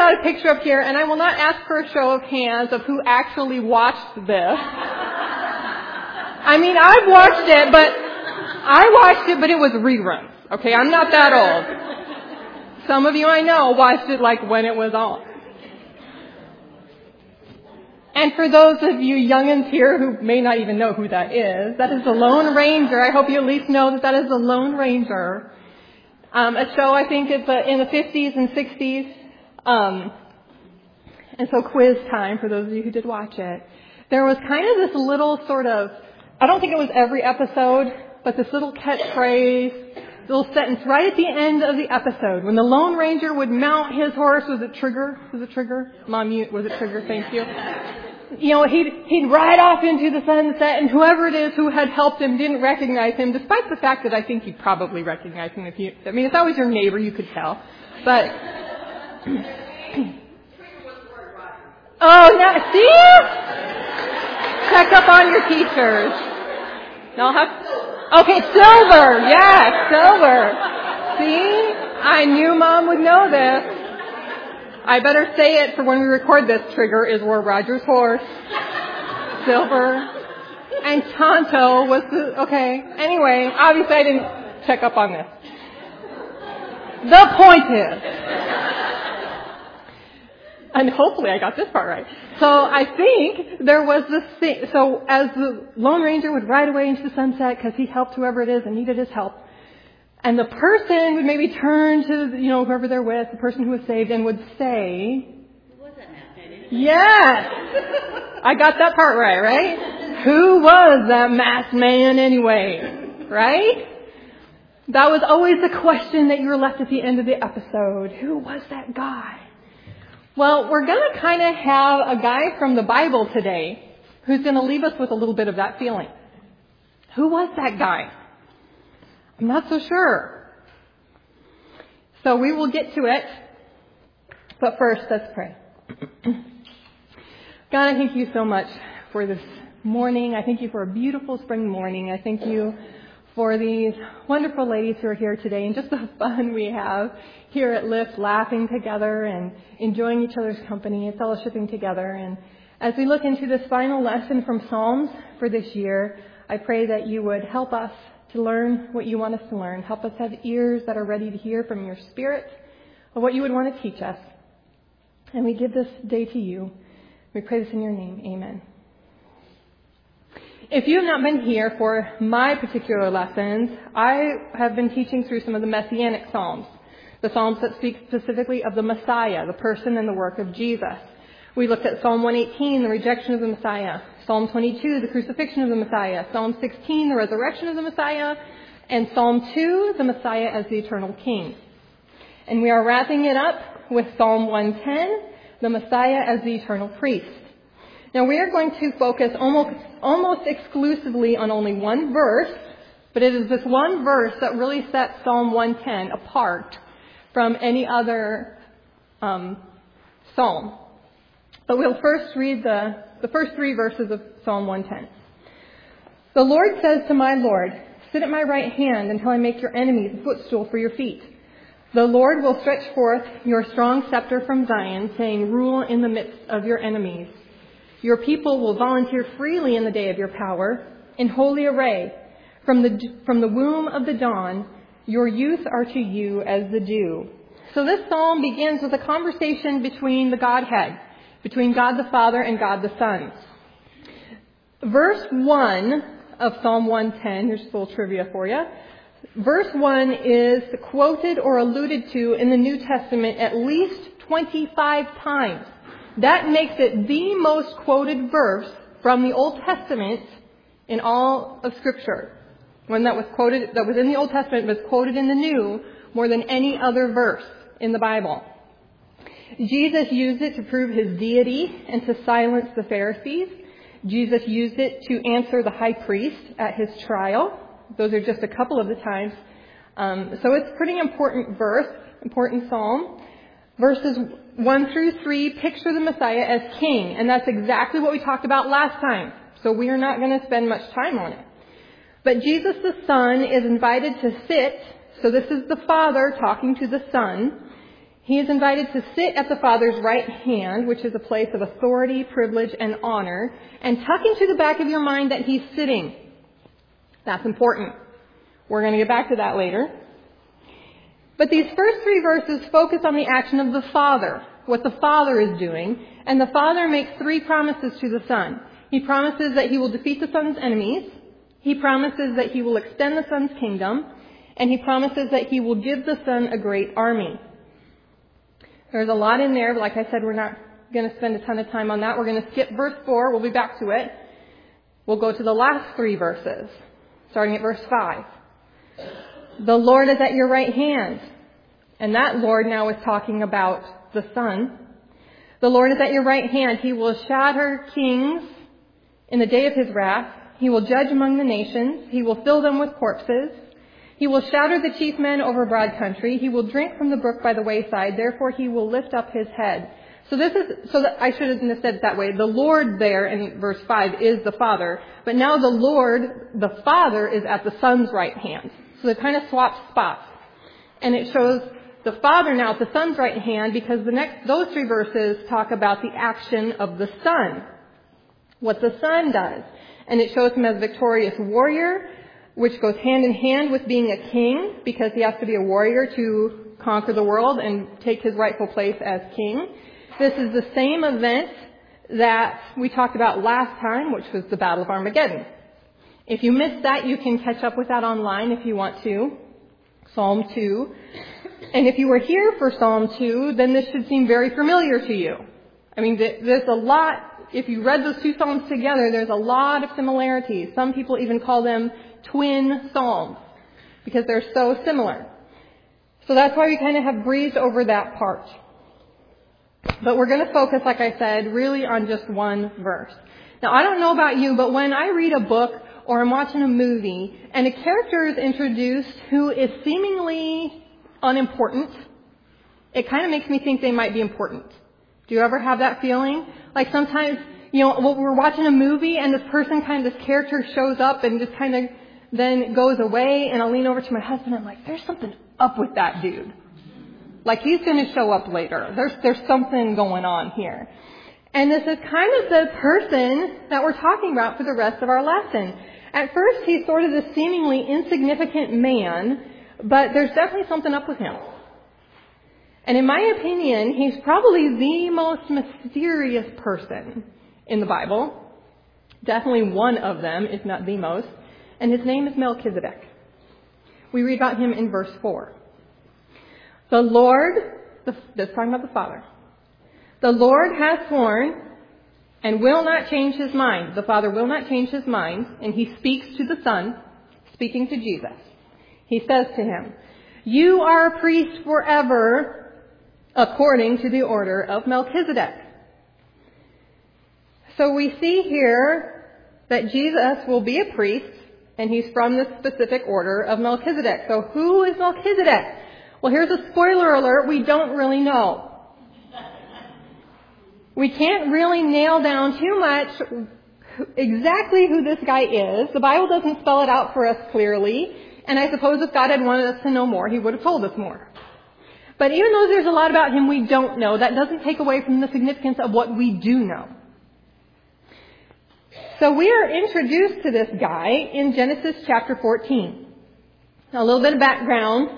got a picture up here, and I will not ask for a show of hands of who actually watched this. I mean, I watched it, but it was reruns. Okay, I'm not that old. Some of you I know watched it like when it was on. And for those of you youngins here who may not even know who that is the Lone Ranger. I hope you at least know that is the Lone Ranger. A show, I think, it's in the 50s and 60s. And so quiz time for those of you who did watch it. There was kind of this little sort of, I don't think it was every episode, but this little catchphrase, little sentence right at the end of the episode. When the Lone Ranger would mount his horse, was it Trigger? Mom, was it Trigger? Thank you. You know, he'd ride off into the sunset, and whoever it is who had helped him didn't recognize him, despite the fact that I think you'd probably recognize him if that was your neighbor, you could tell. But, oh, now, see? Check up on your teachers. Okay, Silver. Yes, Silver. See? I knew Mom would know this. I better say it for when we record this. Trigger is War Roger's horse. Silver. And Tonto was okay. Anyway, obviously I didn't check up on this. The point is, and hopefully I got this part right. So I think there was this thing. So as the Lone Ranger would ride away into the sunset because he helped whoever it is and needed his help, and the person would maybe turn to, whoever they're with, the person who was saved, and would say, "Who was that man?" Yes! I got that part right? Who was that masked man anyway? Right? That was always the question that you were left at the end of the episode. Who was that guy? Well, we're going to kind of have a guy from the Bible today who's going to leave us with a little bit of that feeling. Who was that guy? I'm not so sure. So we will get to it. But first, let's pray. God, I thank you so much for this morning. I thank you for a beautiful spring morning. I thank you for these wonderful ladies who are here today and just the fun we have here at Lift, laughing together and enjoying each other's company and fellowshipping together. And as we look into this final lesson from Psalms for this year, I pray that you would help us to learn what you want us to learn. Help us have ears that are ready to hear from your Spirit of what you would want to teach us. And we give this day to you. We pray this in your name. Amen. If you have not been here for my particular lessons, I have been teaching through some of the Messianic Psalms, the Psalms that speak specifically of the Messiah, the person and the work of Jesus. We looked at Psalm 118, the rejection of the Messiah, Psalm 22, the crucifixion of the Messiah, Psalm 16, the resurrection of the Messiah, and Psalm 2, the Messiah as the eternal King. And we are wrapping it up with Psalm 110, the Messiah as the eternal priest. Now we are going to focus almost exclusively on only one verse, but it is this one verse that really sets Psalm 110 apart from any other psalm. But we'll first read the first three verses of Psalm 110. The Lord says to my Lord, "Sit at my right hand until I make your enemies a footstool for your feet." The Lord will stretch forth your strong scepter from Zion, saying, "Rule in the midst of your enemies." Your people will volunteer freely in the day of your power, in holy array. From the womb of the dawn, your youth are to you as the dew. So this psalm begins with a conversation between the Godhead, between God the Father and God the Son. Verse 1 of Psalm 110, here's just a little trivia for you. Verse 1 is quoted or alluded to in the New Testament at least 25 times. That makes it the most quoted verse from the Old Testament in all of Scripture. One that was in the Old Testament was quoted in the New more than any other verse in the Bible. Jesus used it to prove his deity and to silence the Pharisees. Jesus used it to answer the high priest at his trial. Those are just a couple of the times. So it's a pretty important verse, important psalm. Verses 1 through 3 picture the Messiah as king, and that's exactly what we talked about last time. So we are not going to spend much time on it. But Jesus the Son is invited to sit. So this is the Father talking to the Son. He is invited to sit at the Father's right hand, which is a place of authority, privilege, and honor, and tuck into the back of your mind that he's sitting. That's important. We're going to get back to that later. But these first 3 verses focus on the action of the Father, what the Father is doing, and the Father makes 3 promises to the Son. He promises that he will defeat the Son's enemies, he promises that he will extend the Son's kingdom, and he promises that he will give the Son a great army. There's a lot in there, but like I said, we're not going to spend a ton of time on that. We're going to skip verse 4. We'll be back to it. We'll go to the last 3 verses, starting at verse 5. The Lord is at your right hand. And that Lord now is talking about the Son. The Lord is at your right hand. He will shatter kings in the day of his wrath. He will judge among the nations. He will fill them with corpses. He will shatter the chief men over broad country. He will drink from the brook by the wayside. Therefore he will lift up his head. I shouldn't have said it that way. The Lord there in verse 5 is the Father. But now the Lord, the Father, is at the Son's right hand. So they kind of swap spots. And it shows the Father now at the Son's right hand because those 3 verses talk about the action of the Son. What the Son does. And it shows him as a victorious warrior, which goes hand in hand with being a king, because he has to be a warrior to conquer the world and take his rightful place as king. This is the same event that we talked about last time, which was the Battle of Armageddon. If you missed that, you can catch up with that online if you want to. Psalm 2. And if you were here for Psalm 2, then this should seem very familiar to you. I mean, there's a lot, if you read those 2 Psalms together, there's a lot of similarities. Some people even call them twin Psalms because they're so similar. So that's why we kind of have breezed over that part. But we're going to focus, like I said, really on just 1 verse. Now, I don't know about you, but when I read a book or I'm watching a movie and a character is introduced who is seemingly unimportant, it kind of makes me think they might be important. Do you ever have that feeling? Like sometimes, we're watching a movie and this character shows up and just kind of then goes away, and I'll lean over to my husband and I'm like, there's something up with that dude. Like he's going to show up later. There's something going on here. And this is kind of the person that we're talking about for the rest of our lesson. At first, he's sort of this seemingly insignificant man, but there's definitely something up with him. And in my opinion, he's probably the most mysterious person in the Bible. Definitely one of them, if not the most. And his name is Melchizedek. We read about him in verse 4. The Lord, that's talking about the Father. The Lord has sworn and will not change his mind. The Father will not change his mind. And he speaks to the Son, speaking to Jesus. He says to him, you are a priest forever according to the order of Melchizedek. So we see here that Jesus will be a priest, and he's from the specific order of Melchizedek. So who is Melchizedek? Well, here's a spoiler alert. We don't really know. We can't really nail down too much exactly who this guy is. The Bible doesn't spell it out for us clearly. And I suppose if God had wanted us to know more, he would have told us more. But even though there's a lot about him we don't know, that doesn't take away from the significance of what we do know. So we are introduced to this guy in Genesis chapter 14. Now, a little bit of background.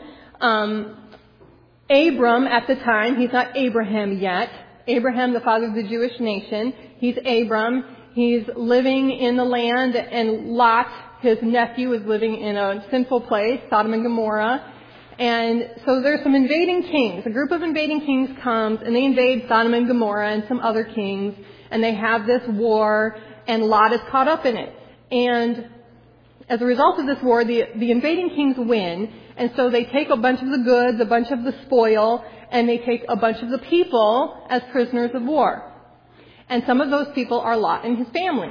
Abram at the time, he's not Abraham yet. Abraham, the father of the Jewish nation. He's Abram. He's living in the land, and Lot, his nephew, is living in a sinful place, Sodom and Gomorrah. And so there's some invading kings. A group of invading kings comes, and they invade Sodom and Gomorrah and some other kings, and they have this war, and Lot is caught up in it. And as a result of this war, the invading kings win, and so they take a bunch of the goods, a bunch of the spoil, and they take a bunch of the people as prisoners of war. And some of those people are Lot and his family.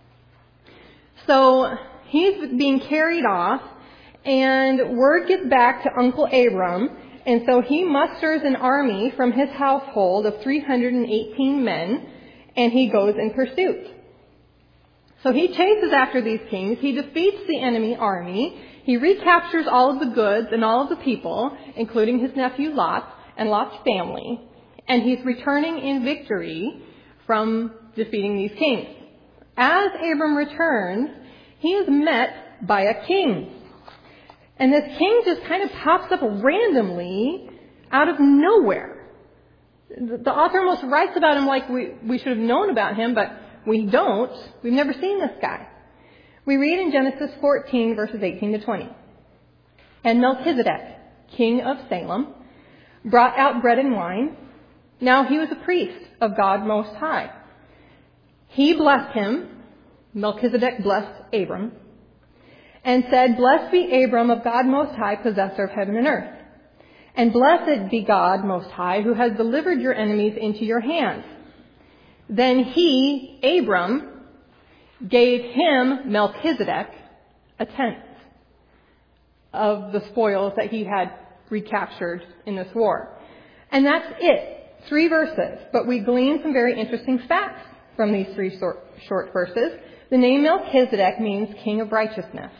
So he's being carried off, and word gets back to Uncle Abram, and so he musters an army from his household of 318 men, and he goes in pursuit. So he chases after these kings, he defeats the enemy army, he recaptures all of the goods and all of the people, including his nephew Lot, and Lot's family, and he's returning in victory from defeating these kings. As Abram returns, he is met by a king. And this king just kind of pops up randomly out of nowhere. The author almost writes about him like we should have known about him, but we don't. We've never seen this guy. We read in Genesis 14, verses 18 to 20. And Melchizedek, king of Salem, brought out bread and wine. Now he was a priest of God Most High. He blessed him. Melchizedek blessed Abram and said, "Blessed be Abram of God Most High, possessor of heaven and earth. And blessed be God Most High, who has delivered your enemies into your hands." Then he, Abram, gave him, Melchizedek, a tenth of the spoils that he had recaptured in this war. And that's it. 3 verses. But we glean some very interesting facts from these 3 short verses. The name Melchizedek means king of righteousness.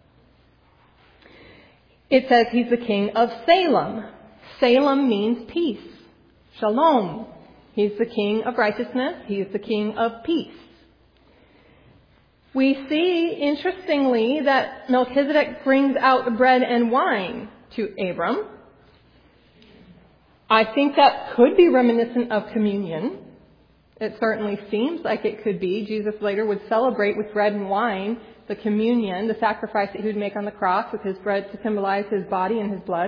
It says he's the king of Salem. Salem means peace. Shalom. He's the king of righteousness. He's the king of peace. We see, interestingly, that Melchizedek brings out bread and wine to Abram. I think that could be reminiscent of communion. It certainly seems like it could be. Jesus later would celebrate with bread and wine the communion, the sacrifice that he would make on the cross with his bread to symbolize his body and his blood.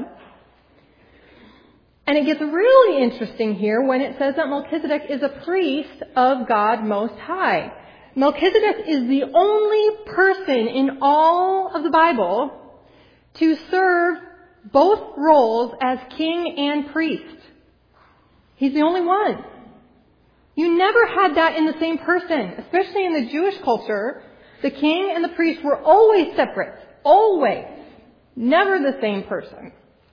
And it gets really interesting here when it says that Melchizedek is a priest of God Most High. Melchizedek is the only person in all of the Bible to serve both roles as king and priest. He's the only one. You never had that in the same person, especially in the Jewish culture. The king and the priest were always separate. Always. Never the same person.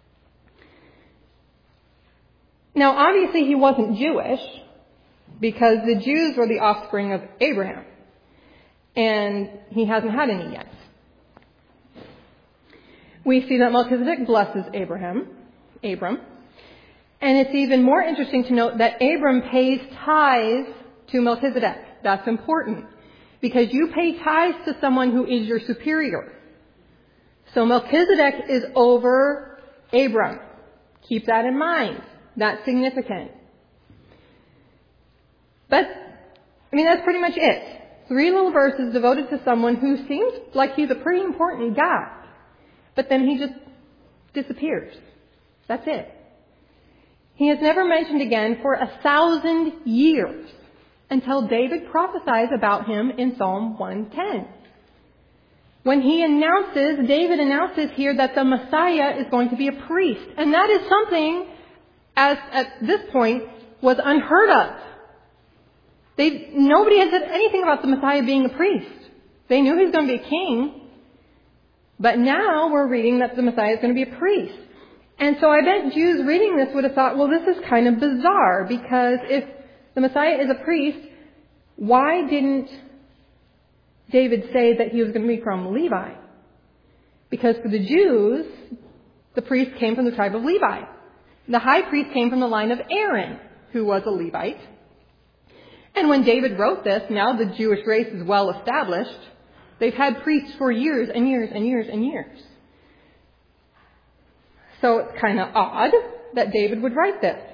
Now, obviously he wasn't Jewish because the Jews were the offspring of Abraham. And he hasn't had any yet. We see that Melchizedek blesses Abram. And it's even more interesting to note that Abram pays tithes to Melchizedek. That's important because you pay tithes to someone who is your superior. So Melchizedek is over Abram. Keep that in mind. That's significant. But, that's pretty much it. 3 little verses devoted to someone who seems like he's a pretty important guy. But then he just disappears. That's it. He is never mentioned again for 1,000 years until David prophesies about him in Psalm 110. When David announces here that the Messiah is going to be a priest. And that is something, as at this point, was unheard of. Nobody had said anything about the Messiah being a priest. They knew he was going to be a king. But now we're reading that the Messiah is going to be a priest. And so I bet Jews reading this would have thought, well, this is kind of bizarre, because if the Messiah is a priest, why didn't David say that he was going to be from Levi? Because for the Jews, the priest came from the tribe of Levi. The high priest came from the line of Aaron, who was a Levite. And when David wrote this, now the Jewish race is well established. They've had priests for years and years and years and years. So it's kind of odd that David would write this.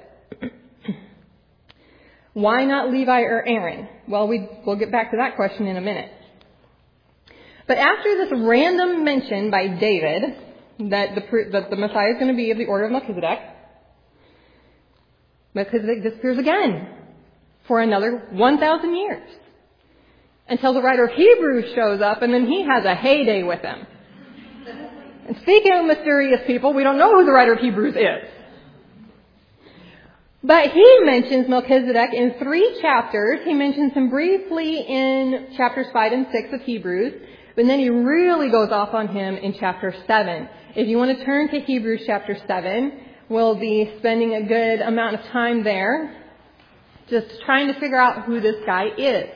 Why not Levi or Aaron? Well, we'll get back to that question in a minute. But after this random mention by David that the Messiah is going to be of the order of Melchizedek, Melchizedek disappears again for another 1,000 years until the writer of Hebrews shows up, and then he has a heyday with him. And speaking of mysterious people, we don't know who the writer of Hebrews is. But he mentions Melchizedek in 3 chapters. He mentions him briefly in chapters 5 and 6 of Hebrews, but then he really goes off on him in chapter 7. If you want to turn to Hebrews chapter 7, we'll be spending a good amount of time there just trying to figure out who this guy is.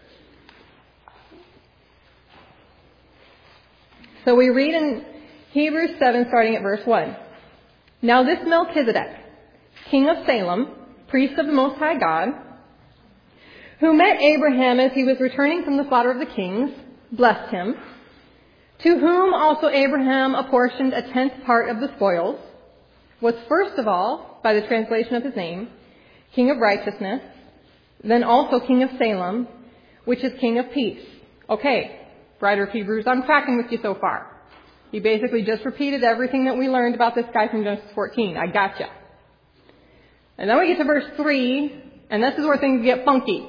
So we read in Hebrews 7, starting at verse 1. Now this Melchizedek, king of Salem, priest of the Most High God, who met Abraham as he was returning from the slaughter of the kings, blessed him, to whom also Abraham apportioned a 10th part of the spoils, was first of all, by the translation of his name, king of righteousness, then also king of Salem, which is king of peace. Okay, writer of Hebrews, I'm tracking with you so far. He basically just repeated everything that we learned about this guy from Genesis 14. I gotcha. And then we get to verse 3, and this is where things get funky.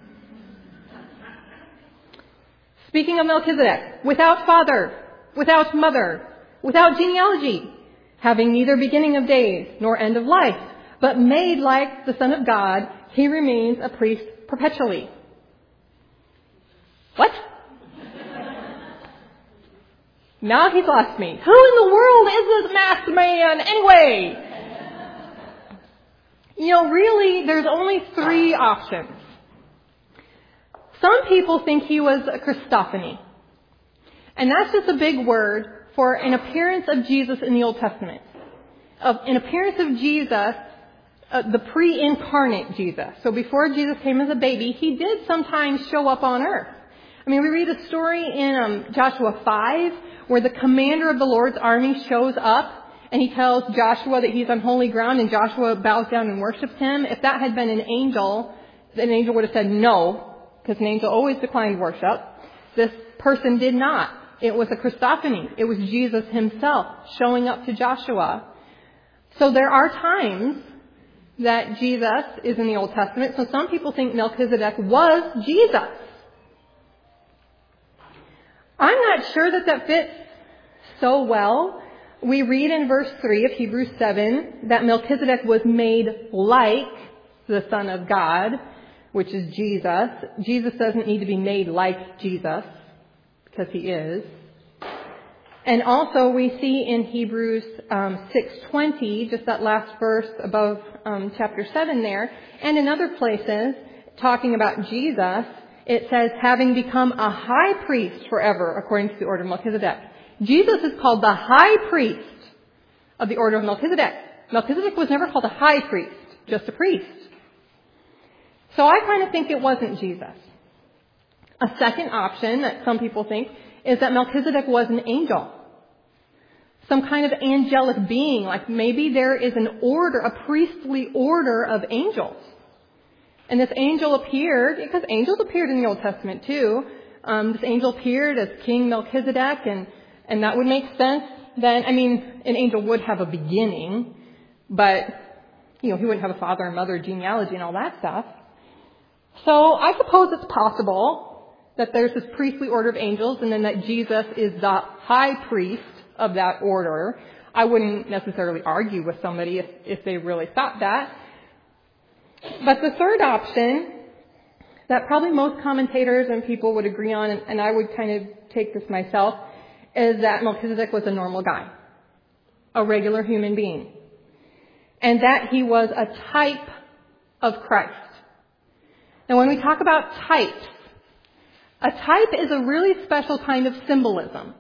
Speaking of Melchizedek, without father, without mother, without genealogy, having neither beginning of days nor end of life, but made like the Son of God, he remains a priest perpetually. What? Now he's lost me. Who in the world is this masked man anyway? Really, there's only 3 options. Some people think he was a Christophany. And that's just a big word for an appearance of Jesus in the Old Testament. An appearance of Jesus, the pre-incarnate Jesus. So before Jesus came as a baby, he did sometimes show up on earth. We read a story in Joshua 5 where the commander of the Lord's army shows up and he tells Joshua that he's on holy ground and Joshua bows down and worships him. If that had been an angel would have said no, because an angel always declined worship. This person did not. It was a Christophany. It was Jesus himself showing up to Joshua. So there are times that Jesus is in the Old Testament. So some people think Melchizedek was Jesus. I'm not sure that fits so well. We read in verse 3 of Hebrews 7 that Melchizedek was made like the Son of God, which is Jesus. Jesus doesn't need to be made like Jesus because he is. And also we see in Hebrews 6:20, just that last verse above chapter 7 there, and in other places talking about Jesus, it says, having become a high priest forever according to the order of Melchizedek. Jesus is called the high priest of the order of Melchizedek. Melchizedek was never called a high priest, just a priest. So I kind of think it wasn't Jesus. A second option that some people think is that Melchizedek was an angel. Some kind of angelic being, like maybe there is an order, a priestly order of angels. And this angel appeared, because angels appeared in the Old Testament too. This angel appeared as King Melchizedek, and that would make sense then. An angel would have a beginning, but, he wouldn't have a father and mother, genealogy and all that stuff. So I suppose it's possible that there's this priestly order of angels and then that Jesus is the high priest of that order. I wouldn't necessarily argue with somebody if they really thought that. But the third option that probably most commentators and people would agree on, and I would kind of take this myself, is that Melchizedek was a normal guy, a regular human being, and that he was a type of Christ. Now, when we talk about types, a type is a really special kind of symbolism.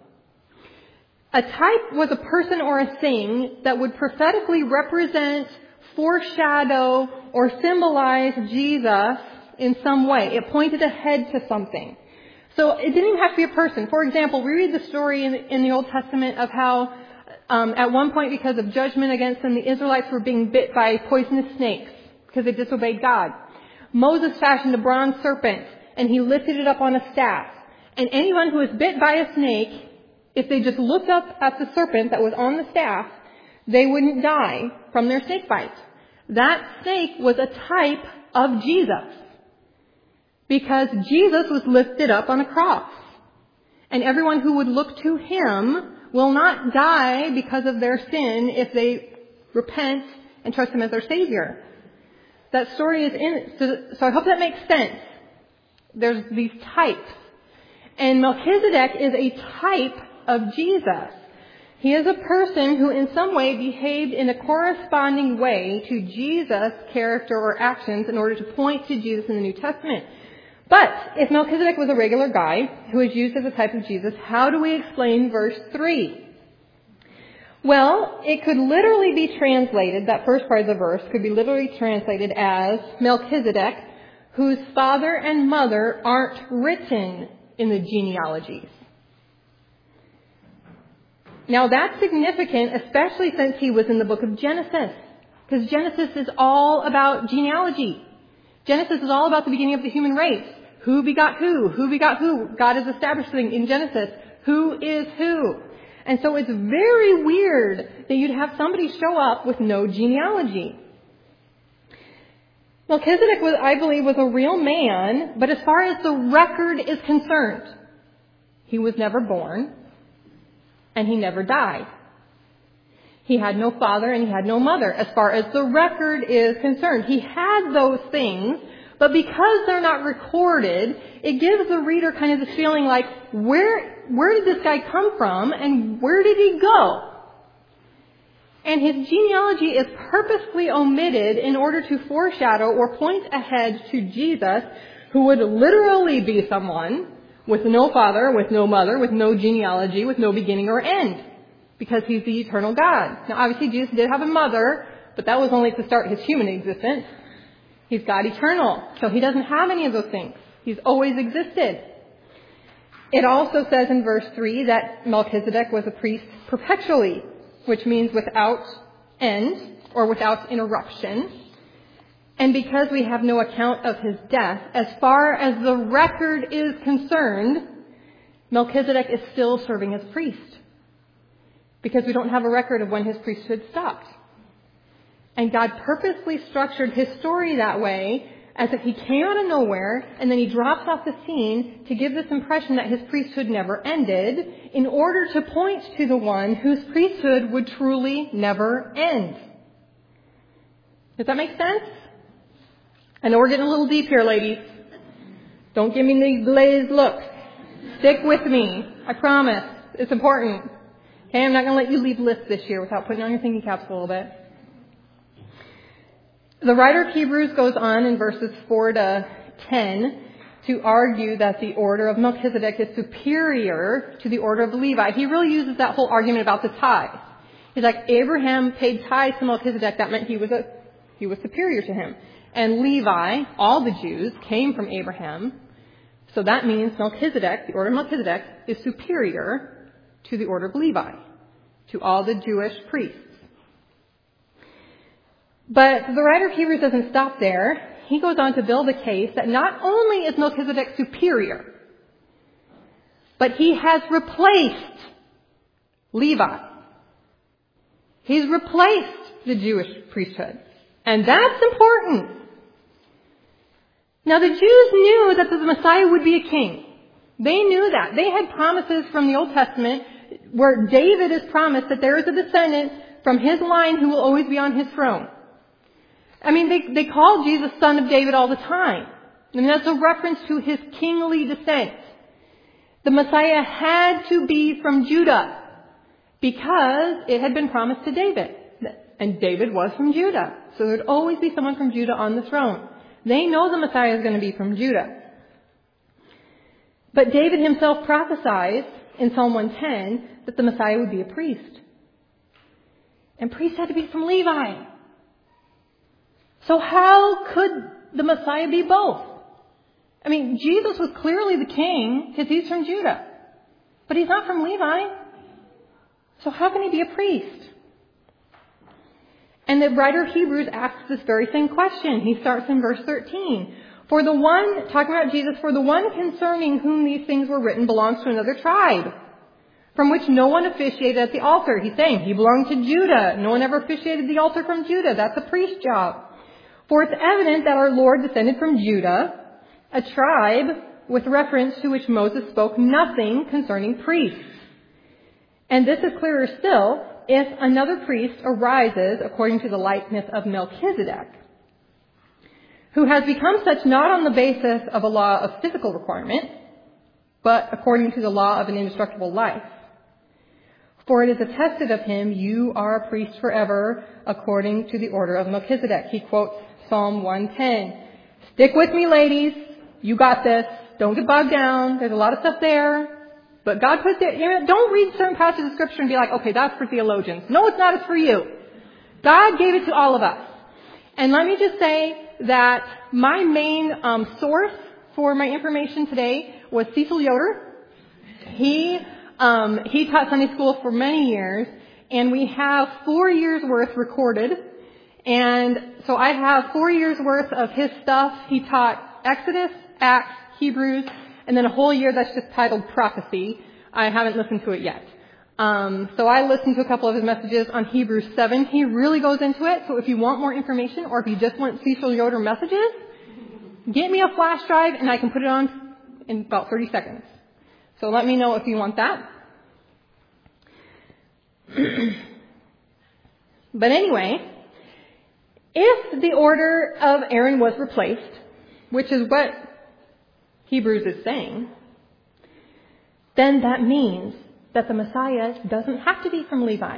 A type was a person or a thing that would prophetically represent, foreshadow, or symbolize Jesus in some way. It pointed ahead to something. So it didn't even have to be a person. For example, we read the story in the Old Testament of how at one point, because of judgment against them, the Israelites were being bit by poisonous snakes because they disobeyed God. Moses fashioned a bronze serpent, and he lifted it up on a staff. And anyone who was bit by a snake, if they just looked up at the serpent that was on the staff, they wouldn't die from their snake bite. That snake was a type of Jesus, because Jesus was lifted up on a cross. And everyone who would look to him will not die because of their sin if they repent and trust him as their Savior. That story is in it. So I hope that makes sense. There's these types. And Melchizedek is a type of Jesus. He is a person who in some way behaved in a corresponding way to Jesus' character or actions in order to point to Jesus in the New Testament. But if Melchizedek was a regular guy who was used as a type of Jesus, how do we explain verse 3? Well, it could literally be translated, that first part of the verse could be literally translated as Melchizedek, whose father and mother aren't written in the genealogies. Now that's significant, especially since he was in the book of Genesis, because Genesis is all about genealogy. Genesis is all about the beginning of the human race. Who begot who? Who begot who? God is establishing in Genesis who is who. And so it's very weird that you'd have somebody show up with no genealogy. Melchizedek, I believe, was a real man, but as far as the record is concerned, he was never born and he never died. He had no father and he had no mother as far as the record is concerned. He had those things, but because they're not recorded, it gives the reader kind of this feeling like, where did this guy come from and where did he go? And his genealogy is purposely omitted in order to foreshadow or point ahead to Jesus, who would literally be someone with no father, with no mother, with no genealogy, with no beginning or end, because he's the eternal God. Now obviously Jesus did have a mother, but that was only to start his human existence. He's God eternal, so he doesn't have any of those things. He's always existed. It also says in verse 3 that Melchizedek was a priest perpetually, which means without end or without interruption. And because we have no account of his death, as far as the record is concerned, Melchizedek is still serving as priest, because we don't have a record of when his priesthood stopped. And God purposely structured his story that way, as if he came out of nowhere and then he drops off the scene to give this impression that his priesthood never ended, in order to point to the one whose priesthood would truly never end. Does that make sense? I know we're getting a little deep here, ladies. Don't give me the glazed looks. Stick with me. I promise. It's important. Okay, I'm not going to let you leave lists this year without putting on your thinking caps a little bit. The writer of Hebrews goes on in verses 4 to 10 to argue that the order of Melchizedek is superior to the order of Levi. He really uses that whole argument about the tithes. He's like, Abraham paid tithes to Melchizedek. That meant he was superior to him. And Levi, all the Jews, came from Abraham. So that means Melchizedek, the order of Melchizedek, is superior to the order of Levi, to all the Jewish priests. But the writer of Hebrews doesn't stop there. He goes on to build a case that not only is Melchizedek superior, but he has replaced Levi. He's replaced the Jewish priesthood. And that's important. Now the Jews knew that the Messiah would be a king. They knew that. They had promises from the Old Testament where David is promised that there is a descendant from his line who will always be on his throne. I mean, they call Jesus son of David all the time. And that's a reference to his kingly descent. The Messiah had to be from Judah because it had been promised to David. And David was from Judah. So there would always be someone from Judah on the throne. They know the Messiah is going to be from Judah. But David himself prophesies in Psalm 110 that the Messiah would be a priest. And priests had to be from Levi. So how could the Messiah be both? I mean, Jesus was clearly the king because he's from Judah. But he's not from Levi. So how can he be a priest? And the writer of Hebrews asks this very same question. He starts in verse 13. For the one, talking about Jesus, for the one concerning whom these things were written belongs to another tribe, from which no one officiated at the altar. He's saying he belonged to Judah. No one ever officiated the altar from Judah. That's a priest's job. For it's evident that our Lord descended from Judah, a tribe with reference to which Moses spoke nothing concerning priests. And this is clearer still if another priest arises according to the likeness of Melchizedek, who has become such not on the basis of a law of physical requirement, but according to the law of an indestructible life. For it is attested of him, you are a priest forever, according to the order of Melchizedek. He quotes Psalm 110. Stick with me, ladies. You got this. Don't get bogged down. There's a lot of stuff there. But God put it, don't read certain passages of Scripture and be like, okay, that's for theologians. No, it's not. It's for you. God gave it to all of us. And let me just say that my main source for my information today was Cecil Yoder. He taught Sunday school for many years, and we have 4 years worth recorded. And so I have 4 years worth of his stuff. He taught Exodus, Acts, Hebrews, and then a whole year that's just titled Prophecy. I haven't listened to it yet. So I listened to a couple of his messages on Hebrews 7. He really goes into it. So if you want more information, or if you just want Cecil Yoder messages, get me a flash drive and I can put it on in about 30 seconds. So let me know if you want that. But anyway, if the order of Aaron was replaced, which is what Hebrews is saying, then that means that the Messiah doesn't have to be from Levi.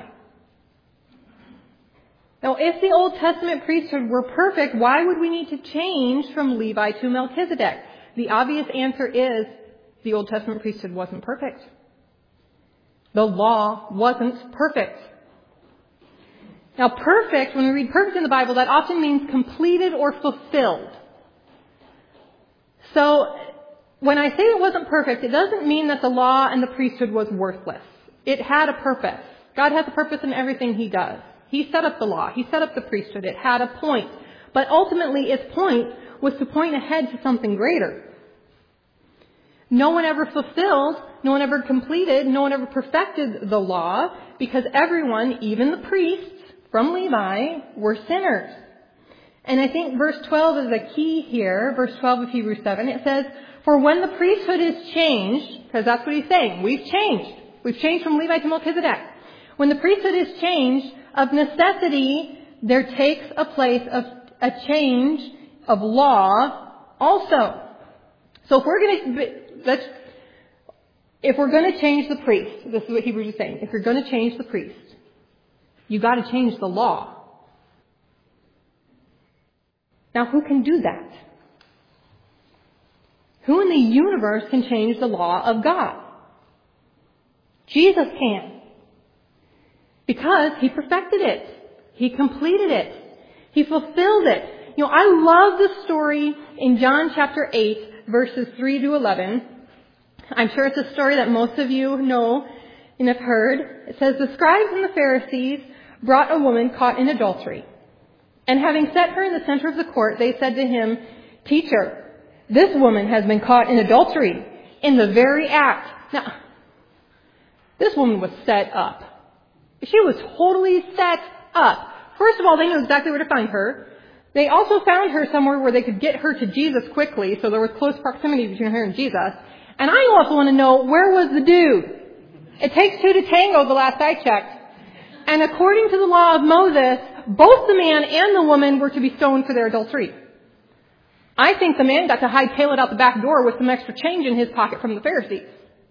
Now, if the Old Testament priesthood were perfect, why would we need to change from Levi to Melchizedek? The obvious answer is the Old Testament priesthood wasn't perfect. The law wasn't perfect. Now, perfect, when we read perfect in the Bible, that often means completed or fulfilled. So, when I say it wasn't perfect, it doesn't mean that the law and the priesthood was worthless. It had a purpose. God has a purpose in everything He does. He set up the law. He set up the priesthood. It had a point. But ultimately, its point was to point ahead to something greater. No one ever fulfilled, no one ever completed, no one ever perfected the law, because everyone, even the priests from Levi, were sinners. And I think verse 12 is the key here, verse 12 of Hebrews 7. It says, for when the priesthood is changed, because that's what he's saying, we've changed. We've changed from Levi to Melchizedek. When the priesthood is changed, of necessity, there takes a place of a change of law also. So if we're going to change the priest, this is what Hebrews is saying. If you're going to change the priest, you got to change the law. Now, who can do that? Who in the universe can change the law of God? Jesus can. Because He perfected it. He completed it. He fulfilled it. I love the story in John chapter 8, verses 3 to 11. I'm sure it's a story that most of you know and have heard. It says, the scribes and the Pharisees brought a woman caught in adultery. And having set her in the center of the court, they said to him, Teacher, this woman has been caught in adultery in the very act. Now, this woman was set up. She was totally set up. First of all, they knew exactly where to find her. They also found her somewhere where they could get her to Jesus quickly, so there was close proximity between her and Jesus. And I also want to know, where was the dude? It takes two to tango, the last I checked. And according to the law of Moses, both the man and the woman were to be stoned for their adultery. I think the man got to hightail it out the back door with some extra change in his pocket from the Pharisees.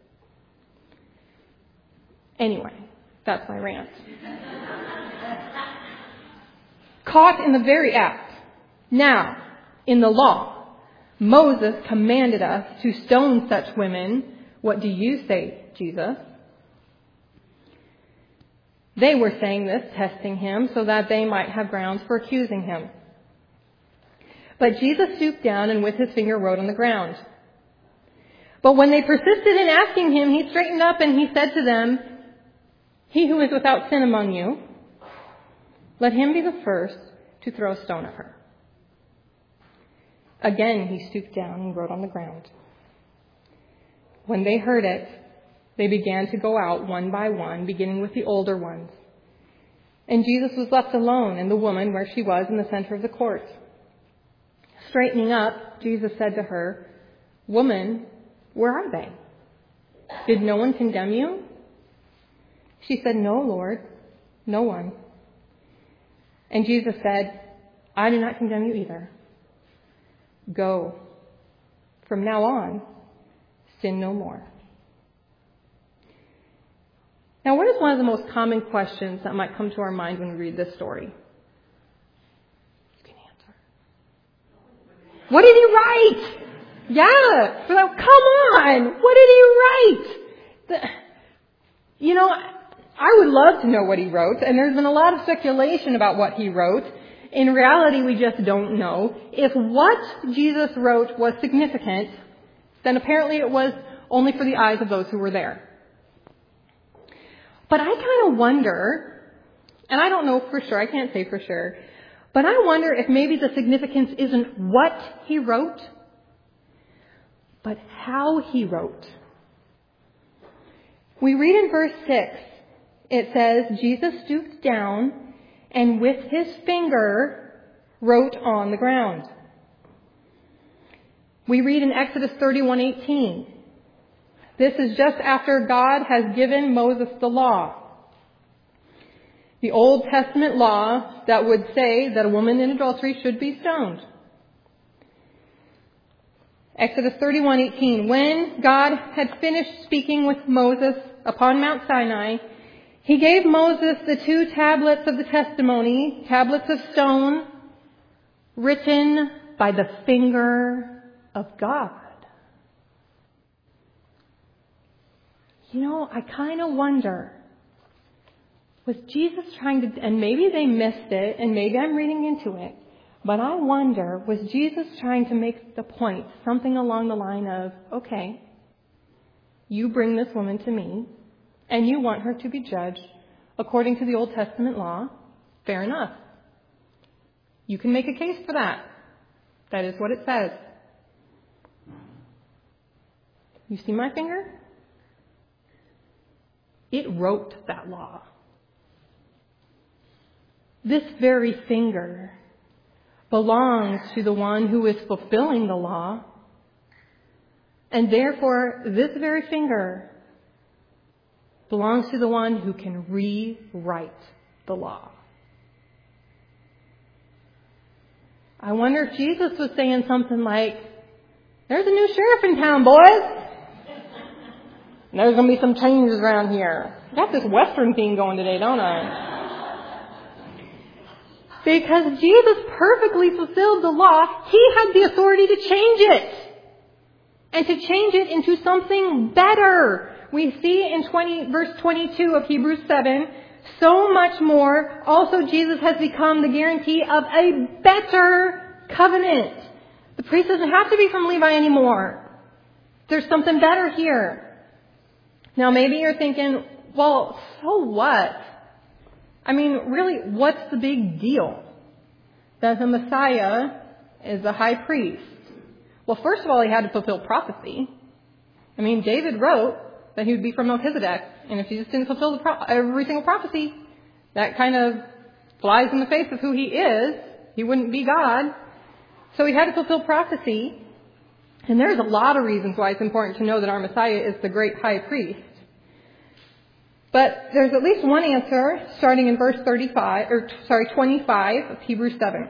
Anyway, that's my rant. Caught in the very act. Now, in the law, Moses commanded us to stone such women. What do you say, Jesus? They were saying this, testing him, so that they might have grounds for accusing him. But Jesus stooped down and with his finger wrote on the ground. But when they persisted in asking him, he straightened up and he said to them, He who is without sin among you, let him be the first to throw a stone at her. Again he stooped down and wrote on the ground. When they heard it, they began to go out one by one, beginning with the older ones. And Jesus was left alone and the woman where she was in the center of the court. Straightening up, Jesus said to her, Woman, where are they? Did no one condemn you? She said, No, Lord, no one. And Jesus said, I do not condemn you either. Go. From now on, sin no more. Now, what is one of the most common questions that might come to our mind when we read this story? You can answer. What did he write? Yeah. Come on. What did he write? You know, I would love to know what he wrote, and there's been a lot of speculation about what he wrote. In reality, we just don't know. If what Jesus wrote was significant, then apparently it was only for the eyes of those who were there. But I kind of wonder, and I don't know for sure, I can't say for sure, but I wonder if maybe the significance isn't what he wrote, but how he wrote. We read in verse 6, it says, Jesus stooped down and with his finger wrote on the ground. We read in Exodus 31:18. This is just after God has given Moses the law. The Old Testament law that would say that a woman in adultery should be stoned. Exodus 31:18. When God had finished speaking with Moses upon Mount Sinai, he gave Moses the 2 tablets of the testimony, tablets of stone, written by the finger of God. You know, I kind of wonder, was Jesus trying to, and maybe they missed it, and maybe I'm reading into it, but I wonder, was Jesus trying to make the point, something along the line of, okay, you bring this woman to me, and you want her to be judged according to the Old Testament law, fair enough. You can make a case for that. That is what it says. You see my finger? It wrote that law. This very finger belongs to the one who is fulfilling the law, and therefore this very finger belongs to the one who can rewrite the law. I wonder if Jesus was saying something like, there's a new sheriff in town, boys. And there's going to be some changes around here. I got this Western theme going today, don't I? Because Jesus perfectly fulfilled the law, he had the authority to change it. And to change it into something better. We see in verse 22 of Hebrews 7, so much more, also Jesus has become the guarantee of a better covenant. The priest doesn't have to be from Levi anymore. There's something better here. Now maybe you're thinking, well, so what? I mean, really, what's the big deal? That the Messiah is the high priest. Well, first of all, he had to fulfill prophecy. I mean, David wrote that he would be from Melchizedek. And if he just didn't fulfill every single prophecy, that kind of flies in the face of who he is. He wouldn't be God. So he had to fulfill prophecy. And there's a lot of reasons why it's important to know that our Messiah is the great high priest. But there's at least one answer starting in verse 25 of Hebrews 7.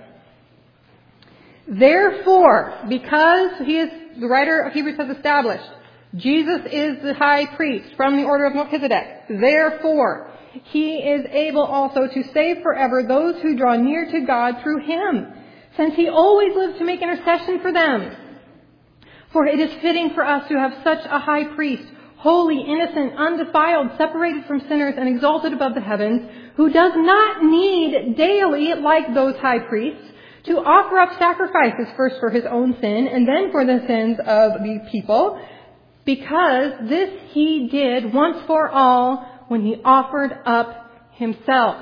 Therefore, because the writer of Hebrews has established, Jesus is the high priest from the order of Melchizedek. Therefore, he is able also to save forever those who draw near to God through him, since he always lives to make intercession for them. For it is fitting for us to have such a high priest, holy, innocent, undefiled, separated from sinners, and exalted above the heavens, who does not need daily, like those high priests, to offer up sacrifices first for his own sin and then for the sins of the people, because this he did once for all when he offered up himself.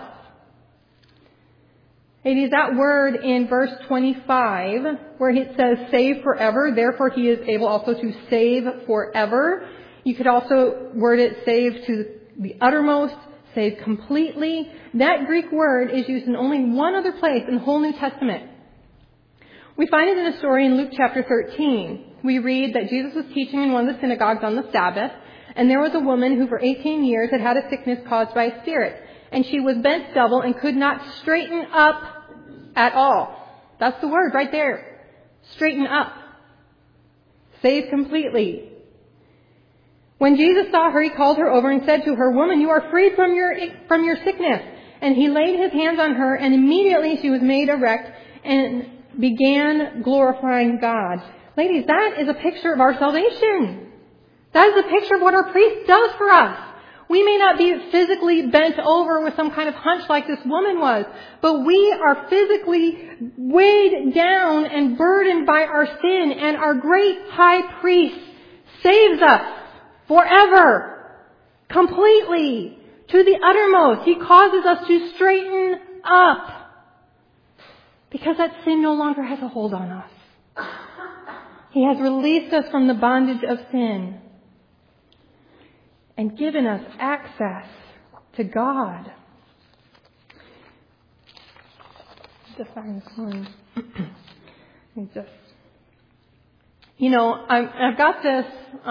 It is that word in verse 25 where it says save forever, therefore he is able also to save forever. You could also word it save to the uttermost, save completely. That Greek word is used in only one other place in the whole New Testament. We find it in a story in Luke chapter 13. We read that Jesus was teaching in one of the synagogues on the Sabbath, and there was a woman who for 18 years had had a sickness caused by a spirit, and she was bent double and could not straighten up at all. That's the word right there. Straighten up. Save completely. When Jesus saw her, he called her over and said to her, "Woman, you are freed from your sickness." And he laid his hands on her, and immediately she was made erect and began glorifying God. Ladies, that is a picture of our salvation. That is a picture of what our priest does for us. We may not be physically bent over with some kind of hunch like this woman was, but we are physically weighed down and burdened by our sin, and our great high priest saves us forever, completely, to the uttermost. He causes us to straighten up because that sin no longer has a hold on us. He has released us from the bondage of sin and given us access to God. Just find this one. I've got this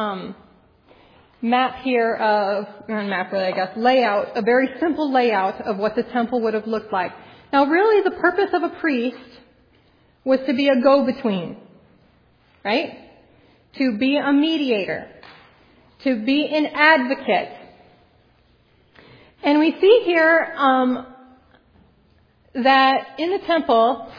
map here layout, a very simple layout of what the temple would have looked like. Now, really, the purpose of a priest was to be a go-between, right? To be a mediator. To be an advocate. And we see here that in the temple,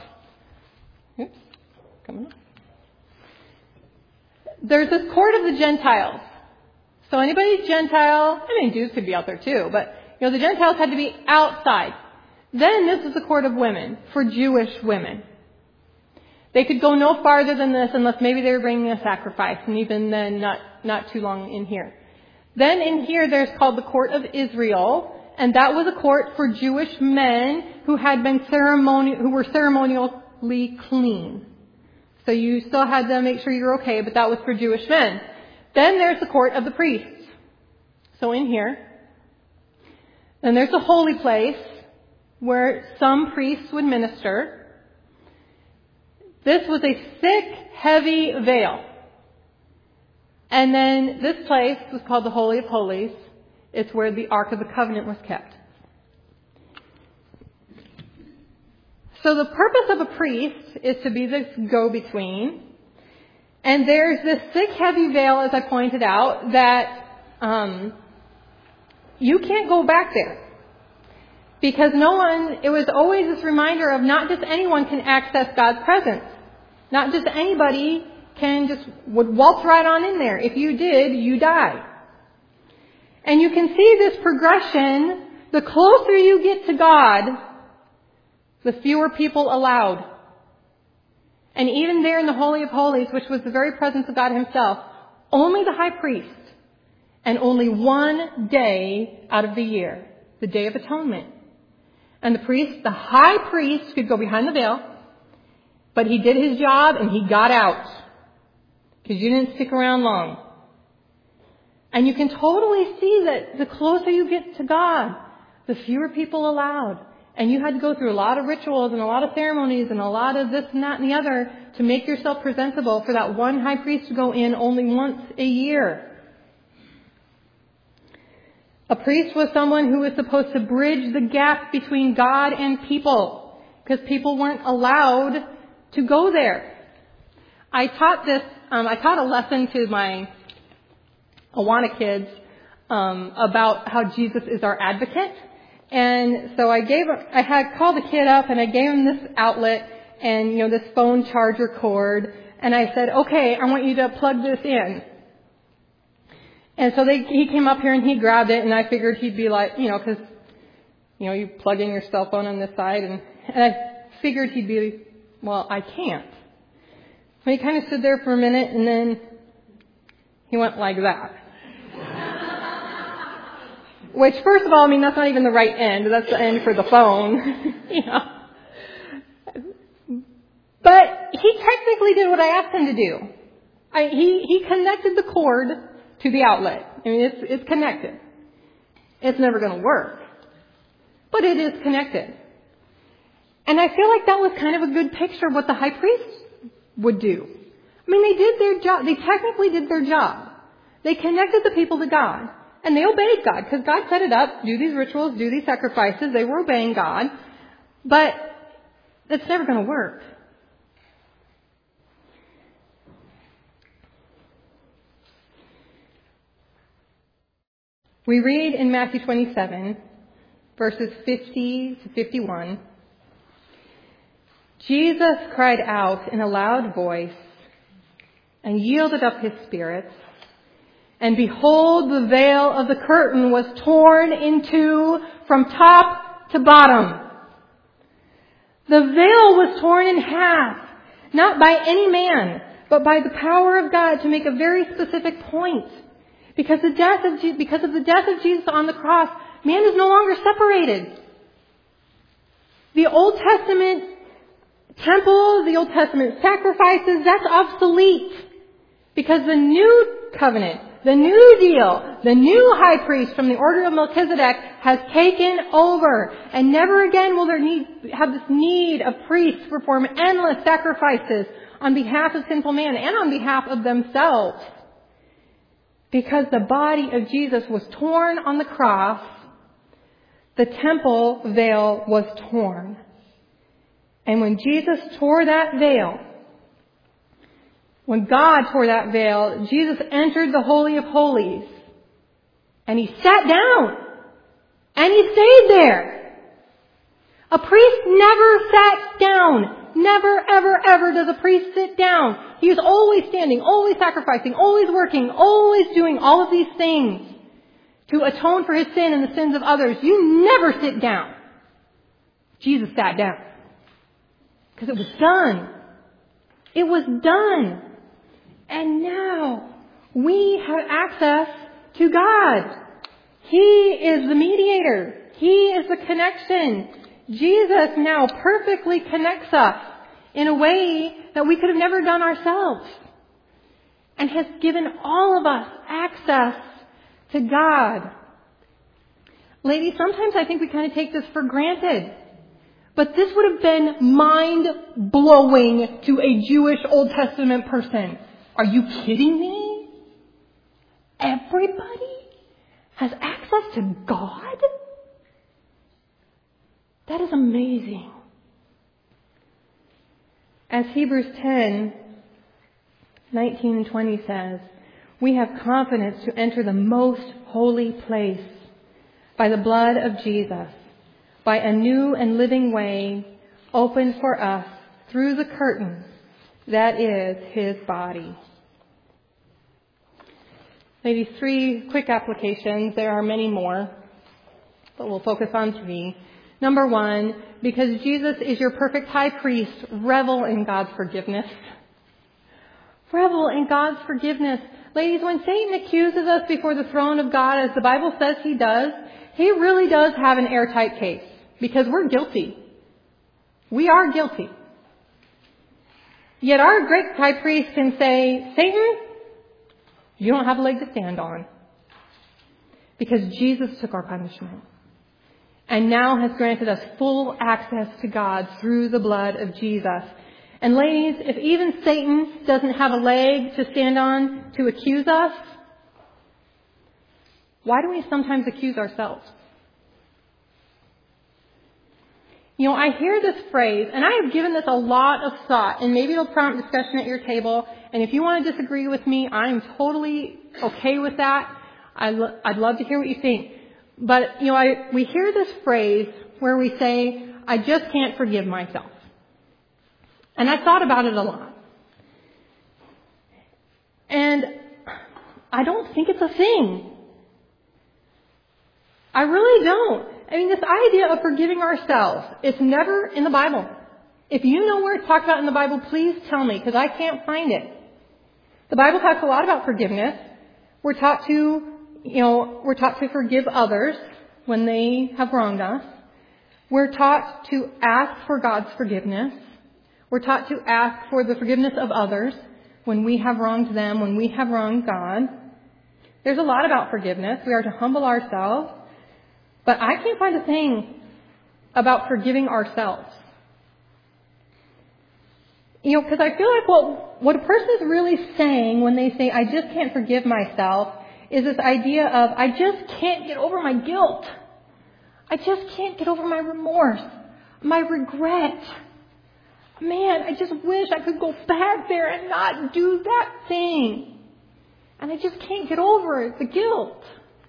there's this court of the Gentiles. So anybody Gentile, Jews could be out there too, but the Gentiles had to be outside. Then this is the court of women, for Jewish women. They could go no farther than this unless maybe they were bringing a sacrifice, and even then not too long in here. Then in here there's called the court of Israel, and that was a court for Jewish men who were ceremonially clean. So you still had to make sure you're okay, but that was for Jewish men. Then there's the court of the priests. So in here. Then there's the holy place where some priests would minister. This was a thick, heavy veil. And then this place was called the Holy of Holies. It's where the Ark of the Covenant was kept. So the purpose of a priest is to be this go-between. And there's this thick, heavy veil, as I pointed out, that you can't go back there. Because it was always this reminder of not just anyone can access God's presence. Not just anybody would waltz right on in there. If you did, you die. And you can see this progression. The closer you get to God, the fewer people allowed. And even there in the Holy of Holies, which was the very presence of God himself, only the high priest, and only one day out of the year, the Day of Atonement. And the high priest could go behind the veil, but he did his job and he got out. Because you didn't stick around long. And you can totally see that the closer you get to God, the fewer people allowed. And you had to go through a lot of rituals and a lot of ceremonies and a lot of this and that and the other to make yourself presentable for that one high priest to go in only once a year. A priest was someone who was supposed to bridge the gap between God and people, because people weren't allowed to go there. I taught a lesson to my Awana kids about how Jesus is our advocate. And so I had called the kid up and I gave him this outlet and, this phone charger cord. And I said, okay, I want you to plug this in. And so he came up here and he grabbed it, and I figured he'd be like, because, you plug in your cell phone on this side, and I figured he'd be, well, I can't. So he kind of stood there for a minute, and then he went like that. Which, first of all, that's not even the right end. That's the end for the phone, But he technically did what I asked him to do. He connected the cord to the outlet. It's connected. It's never going to work. But it is connected. And I feel like that was kind of a good picture of what the high priest would do. They did their job. They technically did their job. They connected the people to God. And they obeyed God, because God set it up, do these rituals, do these sacrifices. They were obeying God. But it's never going to work. We read in Matthew 27, verses 50 to 51, Jesus cried out in a loud voice and yielded up his spirit, And behold, the veil of the curtain was torn in two from top to bottom. The veil was torn in half, not by any man, but by the power of God to make a very specific point. Because of the death of Jesus on the cross, man is no longer separated. The Old Testament temple, the Old Testament sacrifices, that's obsolete. Because the new covenant, the new deal, the new high priest from the order of Melchizedek has taken over. And never again will there have this need of priests to perform endless sacrifices on behalf of sinful man and on behalf of themselves. Because the body of Jesus was torn on the cross, the temple veil was torn. And when Jesus tore that veil, when God tore that veil, Jesus entered the Holy of Holies. And He sat down. And He stayed there. A priest never sat down. Never, ever, ever does a priest sit down. He is always standing, always sacrificing, always working, always doing all of these things to atone for his sin and the sins of others. You never sit down. Jesus sat down. Because it was done. It was done. And now we have access to God. He is the mediator. He is the connection. Jesus now perfectly connects us in a way that we could have never done ourselves. And has given all of us access to God. Ladies, sometimes I think we kind of take this for granted. But this would have been mind-blowing to a Jewish Old Testament person. Are you kidding me? Everybody has access to God? That is amazing. As Hebrews 10:19 and 20 says, we have confidence to enter the most holy place by the blood of Jesus, by a new and living way opened for us through the curtain that is His body. Ladies, 3 quick applications. There are many more, but we'll focus on 3. Number 1, because Jesus is your perfect high priest, revel in God's forgiveness. Revel in God's forgiveness. Ladies, when Satan accuses us before the throne of God, as the Bible says he does, he really does have an airtight case. Because we're guilty. We are guilty. Yet our great high priest can say, Satan, you don't have a leg to stand on. Because Jesus took our punishment. And now has granted us full access to God through the blood of Jesus. And ladies, if even Satan doesn't have a leg to stand on to accuse us, why do we sometimes accuse ourselves? You know, I hear this phrase, and I have given this a lot of thought, and maybe it'll prompt discussion at your table. And if you want to disagree with me, I'm totally okay with that. I'd love to hear what you think. But, you know, we hear this phrase where we say, I just can't forgive myself. And I thought about it a lot. And I don't think it's a thing. I really don't. I mean, this idea of forgiving ourselves, it's never in the Bible. If you know where it's talked about in the Bible, please tell me, because I can't find it. The Bible talks a lot about forgiveness. We're taught to forgive others when they have wronged us. We're taught to ask for God's forgiveness. We're taught to ask for the forgiveness of others when we have wronged them, when we have wronged God. There's a lot about forgiveness. We are to humble ourselves. But I can't find a thing about forgiving ourselves. You know, because I feel like what a person is really saying when they say, I just can't forgive myself, is this idea of, I just can't get over my guilt. I just can't get over my remorse, my regret. Man, I just wish I could go back there and not do that thing. And I just can't get over it, the guilt.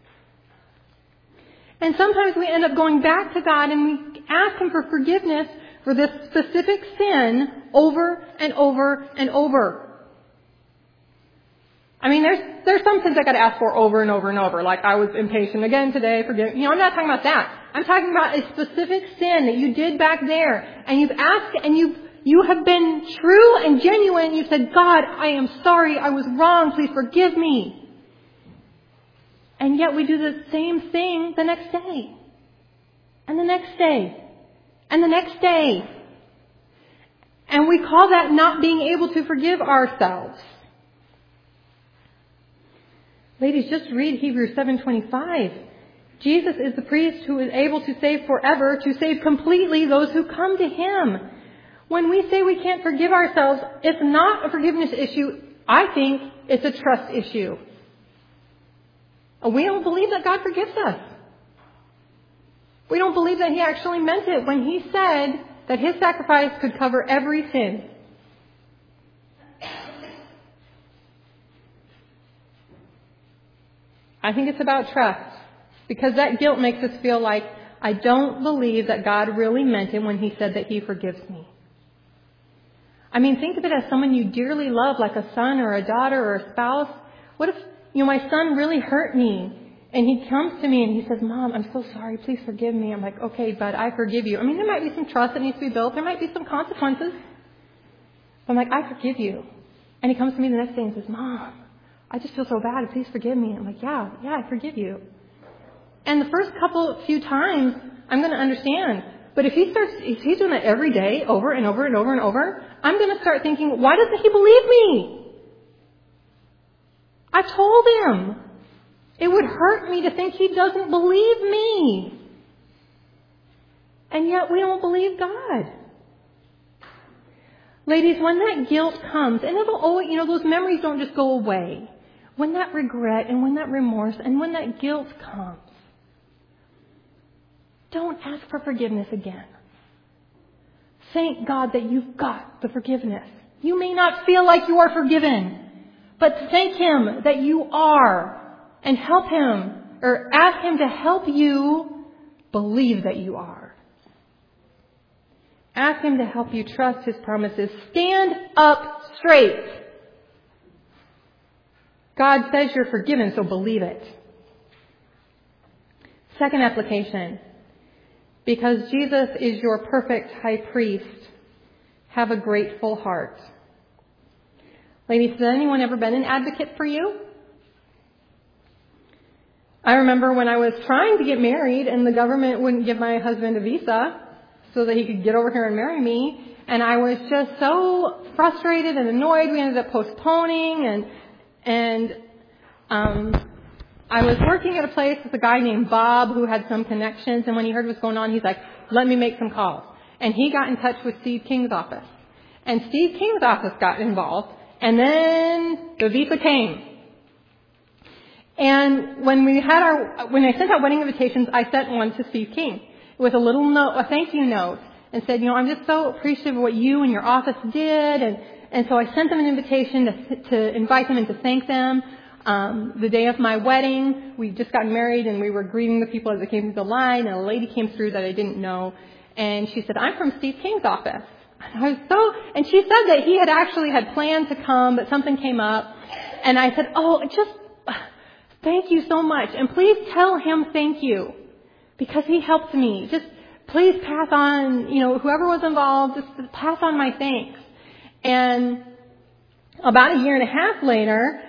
And sometimes we end up going back to God and we ask Him for forgiveness for this specific sin over and over and over. I mean, there's some sins I got to ask for over and over and over. Like, I was impatient again today, forgive. I'm not talking about that. I'm talking about a specific sin that you did back there, and you've asked, and you have been true and genuine. You said, God, I am sorry. I was wrong. Please forgive me. And yet we do the same thing the next day. And the next day. And the next day. And we call that not being able to forgive ourselves. Ladies, just read Hebrews 7:25. Jesus is the priest who is able to save forever, to save completely those who come to Him. When we say we can't forgive ourselves, it's not a forgiveness issue. I think it's a trust issue. We don't believe that God forgives us. We don't believe that He actually meant it when He said that His sacrifice could cover every sin. I think it's about trust, because that guilt makes us feel like I don't believe that God really meant it when He said that He forgives me. I mean, think of it as someone you dearly love, like a son or a daughter or a spouse. What if, my son really hurt me, and he comes to me and he says, Mom, I'm so sorry, please forgive me. I'm like, okay, bud, I forgive you. I mean, there might be some trust that needs to be built. There might be some consequences. But I'm like, I forgive you. And he comes to me the next day and says, Mom, I just feel so bad. Please forgive me. I'm like, yeah, I forgive you. And the first few times, I'm going to understand. But if he's doing that every day, over and over and over and over, I'm going to start thinking, why doesn't he believe me? I told him. It would hurt me to think he doesn't believe me. And yet we don't believe God. Ladies, when that guilt comes, and it'll always, those memories don't just go away. When that regret and when that remorse and when that guilt comes, don't ask for forgiveness again. Thank God that you've got the forgiveness. You may not feel like you are forgiven, but thank Him that you are, and help Him, or ask Him to help you believe that you are. Ask Him to help you trust His promises. Stand up straight. God says you're forgiven, so believe it. Second application. Because Jesus is your perfect high priest, have a grateful heart. Ladies, has anyone ever been an advocate for you? I remember when I was trying to get married and the government wouldn't give my husband a visa so that he could get over here and marry me. And I was just so frustrated and annoyed. We ended up postponing and I was working at a place with a guy named Bob who had some connections, and when he heard what was going on, he's like, let me make some calls. And he got in touch with Steve King's office. And Steve King's office got involved, and then the visa came. And when I sent out wedding invitations, I sent one to Steve King with a little note, a thank you note, and said, I'm just so appreciative of what you and your office did. And so I sent them an invitation to invite them and to thank them. The day of my wedding, we just got married and we were greeting the people as they came through the line, and a lady came through that I didn't know, and she said, I'm from Steve King's office. And she said that he had actually had planned to come, but something came up, and I said, thank you so much, and please tell him thank you, because he helped me. Just please pass on, whoever was involved, just pass on my thanks. And about a year and a half later,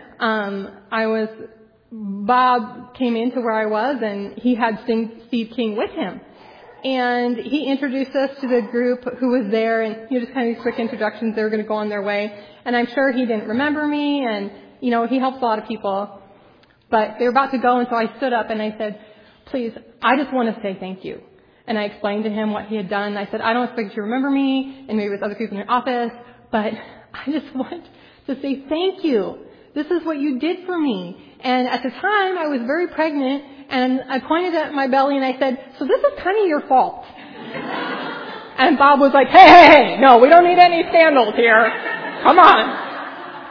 Bob came into where I was, and he had Steve King with him. And he introduced us to the group who was there, and just kind of these quick introductions. They were going to go on their way. And I'm sure he didn't remember me, and, he helps a lot of people. But they were about to go, and so I stood up and I said, please, I just want to say thank you. And I explained to him what he had done. I said, I don't expect you to remember me, and maybe with other people in your office, but I just want to say thank you. This is what you did for me. And at the time, I was very pregnant, and I pointed at my belly and I said, so this is kind of your fault. And Bob was like, hey, no, we don't need any scandals here. Come on.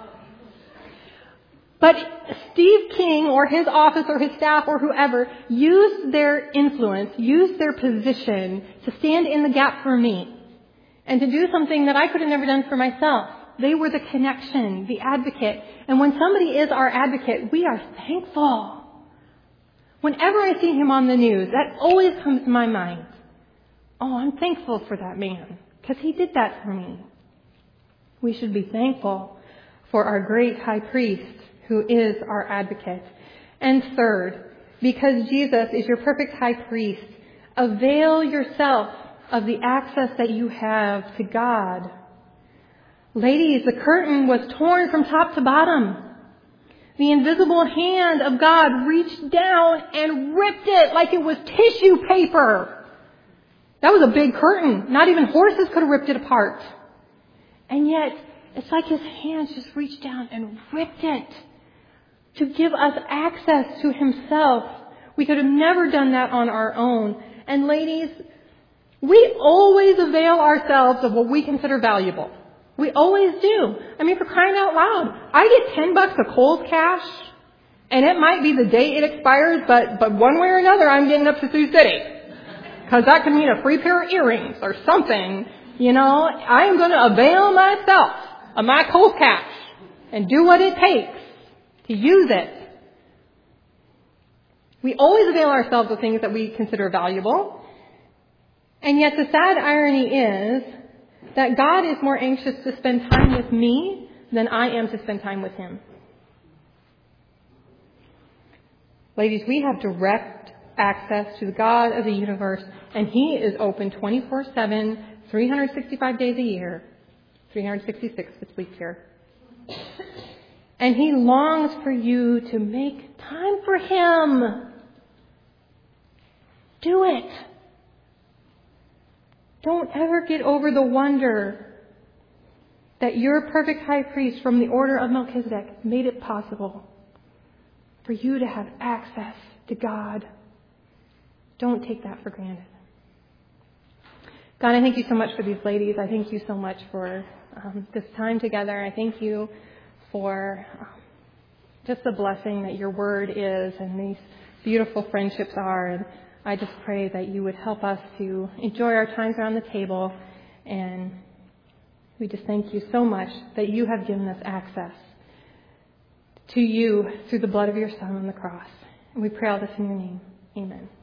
But Steve King or his office or his staff or whoever used their influence, used their position to stand in the gap for me and to do something that I could have never done for myself. They were the connection, the advocate. And when somebody is our advocate, we are thankful. Whenever I see him on the news, that always comes to my mind. Oh, I'm thankful for that man because he did that for me. We should be thankful for our great high priest who is our advocate. And third, because Jesus is your perfect high priest, avail yourself of the access that you have to God. Ladies, the curtain was torn from top to bottom. The invisible hand of God reached down and ripped it like it was tissue paper. That was a big curtain. Not even horses could have ripped it apart. And yet, it's like his hands just reached down and ripped it to give us access to himself. We could have never done that on our own. And ladies, we always avail ourselves of what we consider valuable. We always do. I mean, for crying out loud, I get $10 of Kohl's cash, and it might be the day it expires, but one way or another, I'm getting up to Sioux City. Because that could mean a free pair of earrings or something. You know, I am going to avail myself of my Kohl's cash and do what it takes to use it. We always avail ourselves of things that we consider valuable. And yet the sad irony is that God is more anxious to spend time with me than I am to spend time with him. Ladies, we have direct access to the God of the universe, and he is open 24/7, 365 days a year, 366 this week here. And he longs for you to make time for him. Do it. Don't ever get over the wonder that your perfect high priest from the order of Melchizedek made it possible for you to have access to God. Don't take that for granted. God, I thank you so much for these ladies. I thank you so much for this time together. I thank you for just the blessing that your word is and these beautiful friendships are. And I just pray that you would help us to enjoy our times around the table. And we just thank you so much that you have given us access to you through the blood of your Son on the cross. And we pray all this in your name. Amen.